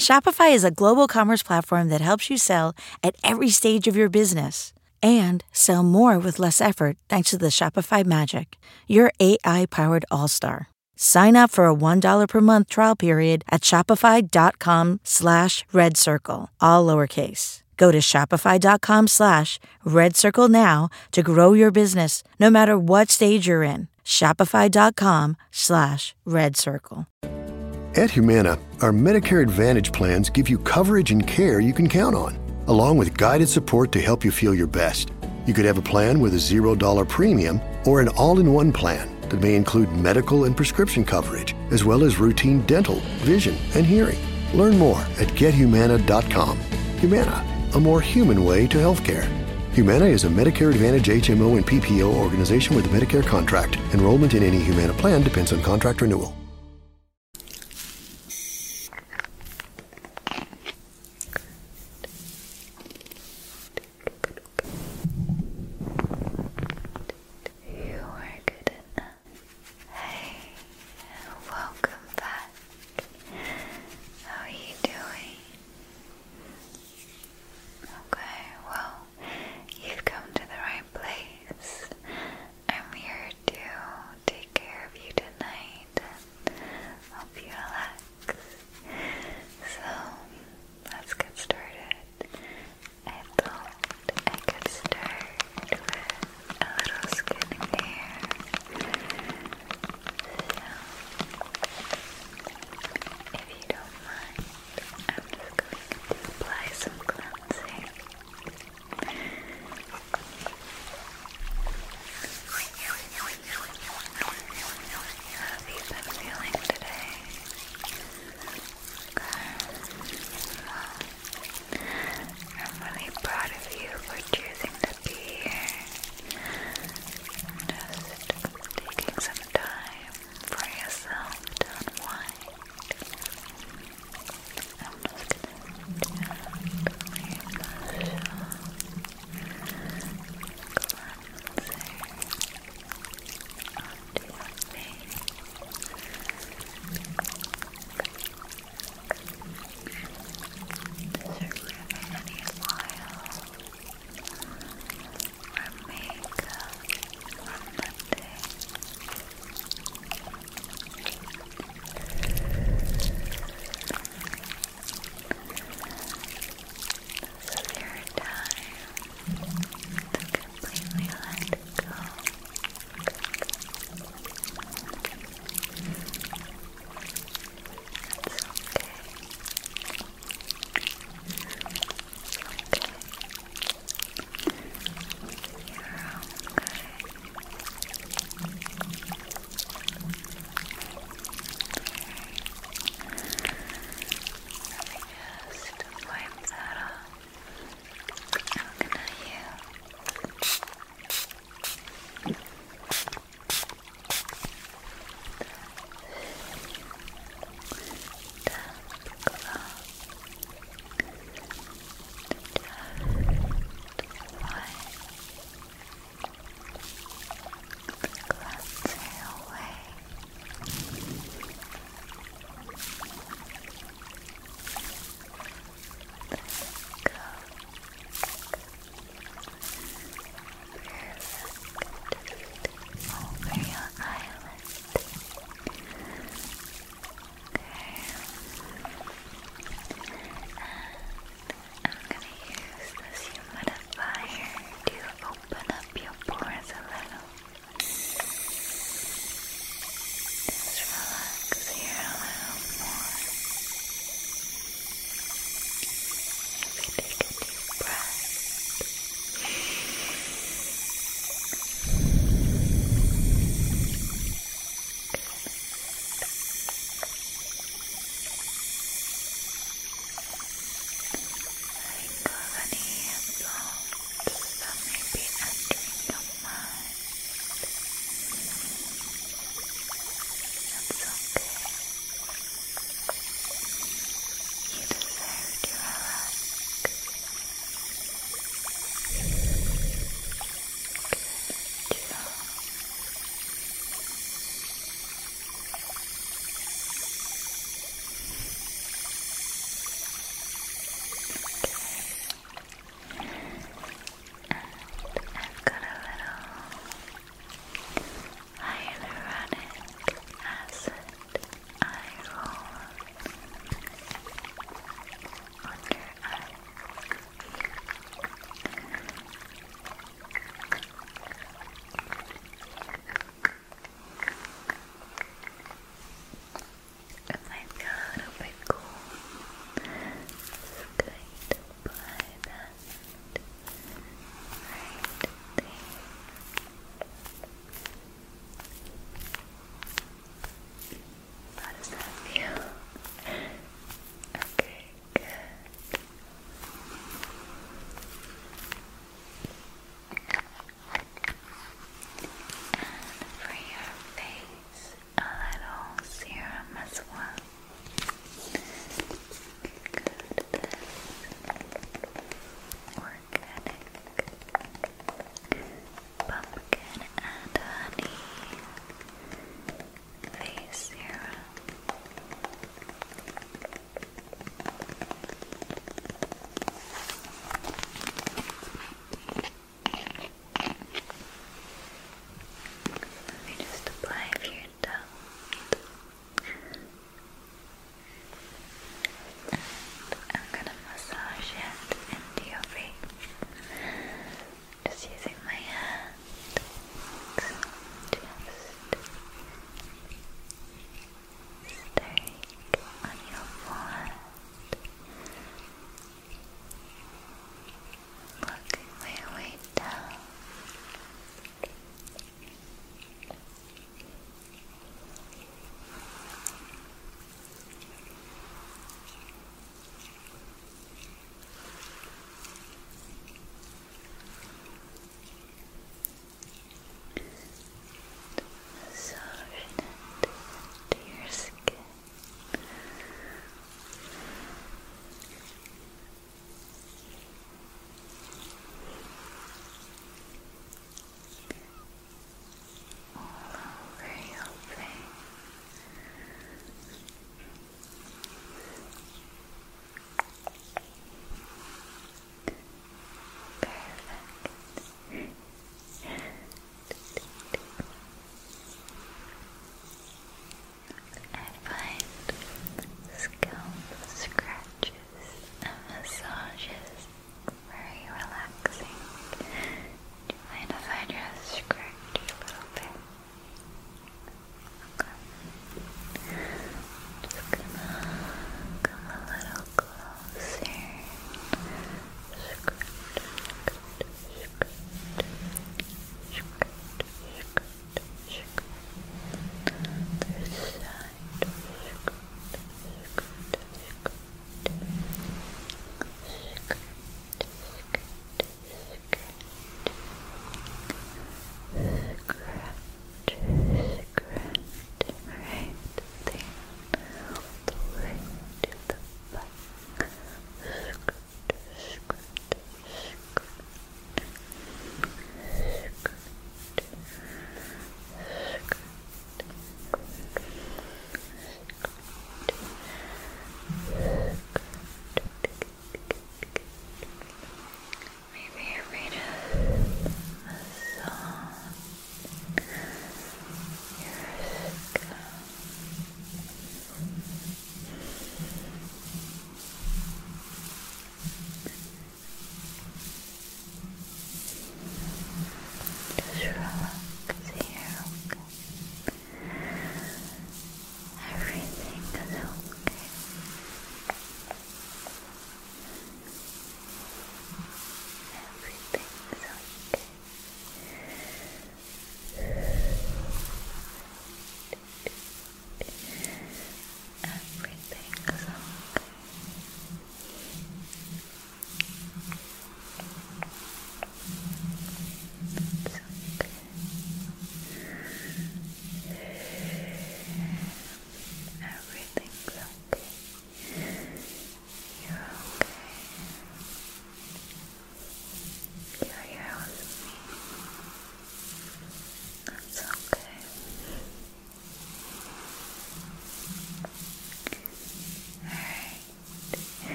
Shopify is a global commerce platform that helps you sell at every stage of your business and sell more with less effort thanks to the Shopify Magic, your AI-powered all-star. Sign up for a $1 per month trial period at shopify.com/redcircle, all lowercase. Go to shopify.com/redcircle now to grow your business no matter what stage you're in. Shopify.com/redcircle. At Humana, our Medicare Advantage plans give you coverage and care you can count on, along with guided support to help you feel your best. You could have a plan with a $0 premium or an all-in-one plan that may include medical and prescription coverage, as well as routine dental, vision, and hearing. Learn more at gethumana.com. Humana, a more human way to healthcare. Humana is a Medicare Advantage HMO and PPO organization with a Medicare contract. Enrollment in any Humana plan depends on contract renewal. Welcome back. How are you doing? Okay, well, you've come to the right place. I'm here to take care of you tonight.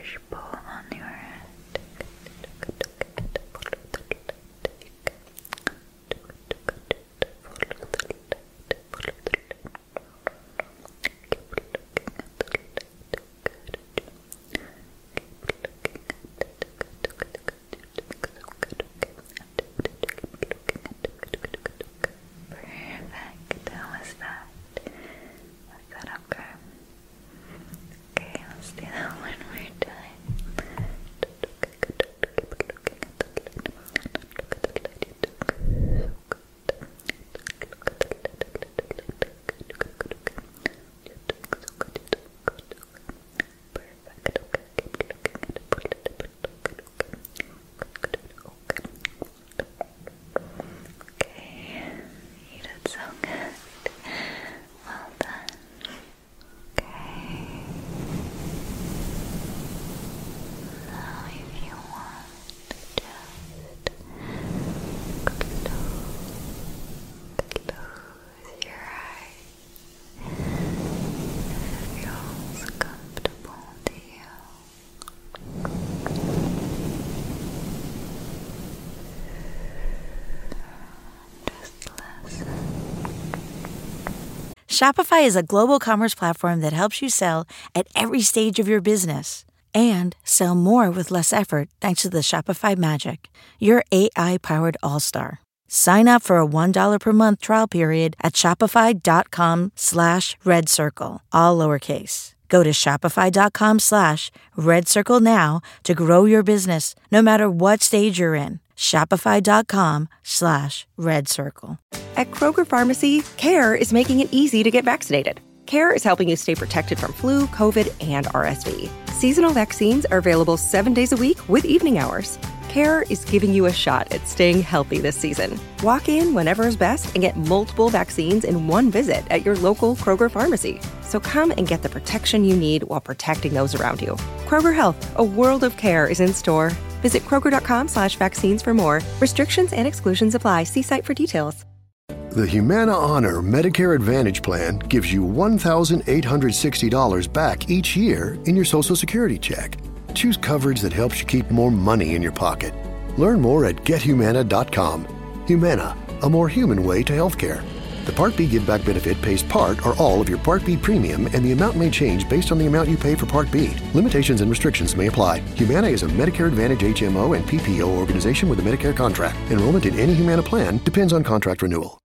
push-pull on your head. Perfect. How was that? Was that okay? Okay, let's do that one more time. Okay, you did so good. Well done. Okay. Now if you want, just close your eyes. If it feels comfortable to you. Just listen. Shopify is a global commerce platform that helps you sell at every stage of your business and sell more with less effort thanks to the Shopify Magic, your AI-powered all-star. Sign up for a $1 per month trial period at shopify.com/redcircle, all lowercase. Go to shopify.com/redcircle now to grow your business no matter what stage you're in. Shopify.com/redcircle. At Kroger Pharmacy, CARE is making it easy to get vaccinated. CARE is helping you stay protected from flu, COVID, and RSV. Seasonal vaccines are available 7 days a week with evening hours. CARE is giving you a shot at staying healthy this season. Walk in whenever is best and get multiple vaccines in one visit at your local Kroger Pharmacy. So come and get the protection you need while protecting those around you. Kroger Health, a world of care is in store. Visit Kroger.com/vaccines for more. Restrictions and exclusions apply. See site for details. The Humana Honor Medicare Advantage Plan gives you $1,860 back each year in your Social Security check. Choose coverage that helps you keep more money in your pocket. Learn more at GetHumana.com. Humana, a more human way to healthcare. The Part B Give Back benefit pays part or all of your Part B premium, and the amount may change based on the amount you pay for Part B. Limitations and restrictions may apply. Humana is a Medicare Advantage HMO and PPO organization with a Medicare contract. Enrollment in any Humana plan depends on contract renewal.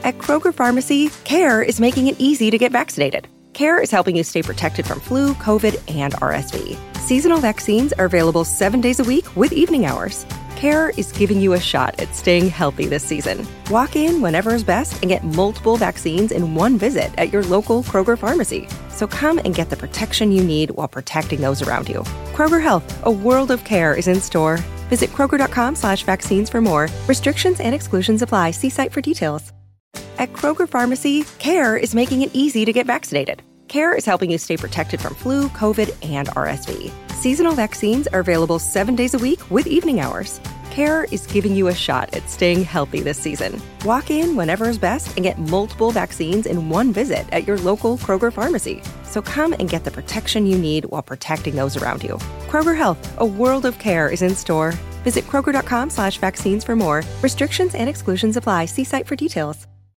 At Kroger Pharmacy, CARE is making it easy to get vaccinated. CARE is helping you stay protected from flu, COVID, and RSV. Seasonal vaccines are available 7 days a week with evening hours. CARE is giving you a shot at staying healthy this season. Walk in whenever is best and get multiple vaccines in one visit at your local Kroger Pharmacy. So come and get the protection you need while protecting those around you. Kroger Health, a world of care is in store. Visit Kroger.com/vaccines for more. Restrictions and exclusions apply. See site for details. At Kroger Pharmacy, CARE is making it easy to get vaccinated. CARE is helping you stay protected from flu, COVID, and RSV. Seasonal vaccines are available 7 days a week with evening hours. CARE is giving you a shot at staying healthy this season. Walk in whenever is best and get multiple vaccines in one visit at your local Kroger Pharmacy. So come and get the protection you need while protecting those around you. Kroger Health, a world of care is in store. Visit Kroger.com/vaccines for more. Restrictions and exclusions apply. See site for details.